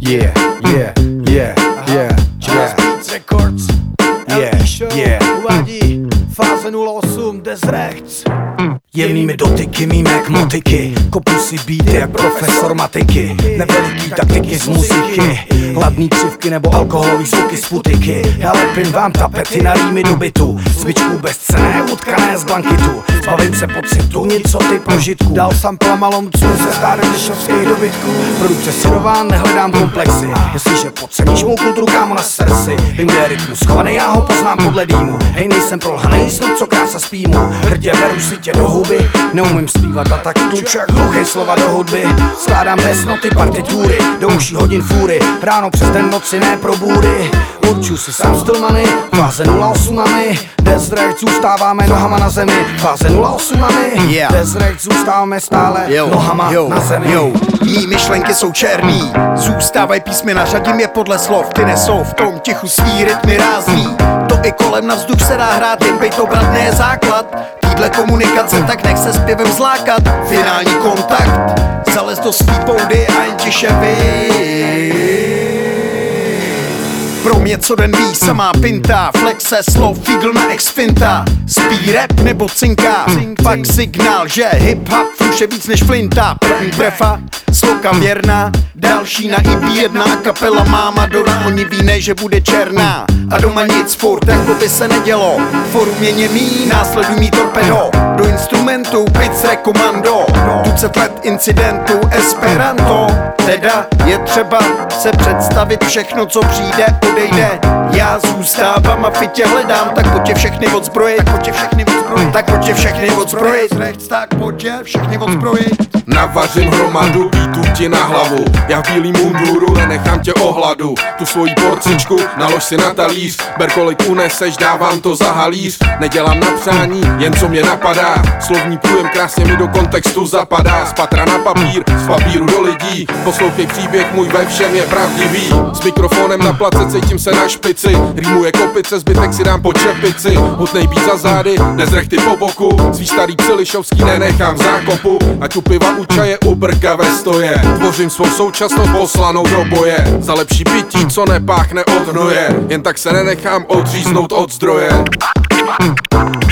Yeah, yeah, yeah, yeah, Jazz Beats Records, LP Show, uvádí Fáze 08, Des Rechts. Jemnými dotyky mým jak motiky, kopu si beat jak profesor matiky. Neveliký taktiky z muziky, hladný křivky nebo alkoholový zvuky z putiky. Já lepím vám tapety na rýmy do bytu, cvičku bezcenné, utkané z blankitu. Zbavím se pocitu, nicoty prožitku. Dal sampla malomců ze stárem dešovských dobytků. Produkce sledován, nehledám komplexy. Jestliže podceníš mou kulturu, kámo, na srdci. Vím, kde je rytmus schovaný, já ho poznám podle dýmu. Hej, nejsem prolhanej, snad co krása spímu. Hrdě beru si tě do huby, neumím zpívat a tak tlučak hluchý slova do hudby. Skládám desnoty, partitury, do uší hodin fůry. Ráno přes den, noci ne pro bůry. Určuju si sám stylmany, Fáze 08 mami. Des Rechts zůstáváme nohama na zemi. Fáze 08 mami, Des Rechts zůstáváme stále nohama na zemi. Mí myšlenky jsou černý, zůstávají písmena, řadím je podle slov. Ty nesou v tom tichu svý rytmy rázný. To i kolem na vzduch se dá hrát, jen bejt obratný je základ týhle komunikace, tak nech se zpěvem zlákat. Finální kontakt, zalez do svý poudy a jen tiše pro mě co den ví, samá pinta, flexe, slov, fígl na exfinta. Spí rap nebo cinká, pak signál, že hip-hop už je víc než flinta. První prefa, sloka věrná, další na IP1, kapela máma Dora, oni ví ne, že bude černá. A doma nic furt, jako by se nedělo, forum je němý, následuj mý torpedo. Do instrumentu, pic rekomando, 20 let incidentu, esperanto. Teda je třeba se představit, všechno co přijde, odejde. Já zůstávám a fitě hledám, tak pojď je všechny odzbrojit, tak pojď je všechny odzbrojit, tak pojď je všechny odzbrojit. Tak pojď je všechny odzbrojit. Navařím hromadu, beatů ti na hlavu. Já v bílým munduru, nenechám tě ohladu. Tu svoji porcičku nalož si na talíř. Ber kolik uneseš, dávám to za halíř. Nedělám na přání, jen co mě napadá. Slovní průjem krásně mi do kontextu zapadá. Z patra na papír, z papíru do lidí. Poslouchej příběh, můj ve všem je pravdivý. S mikrofonem na place cítím se na špici. Rýmuje kopice, zbytek si dám po čepici. Hutnej beat za zády, Des Rechty po boku. Svý starý přelišovský nenechám v zákopu. Ať u piva u čaje, u brka ve stoje. Tvořím svou současnost poslanou do boje. Za lepší pití, co nepáchne od hnoje. Jen tak se nenechám odříznout od zdroje.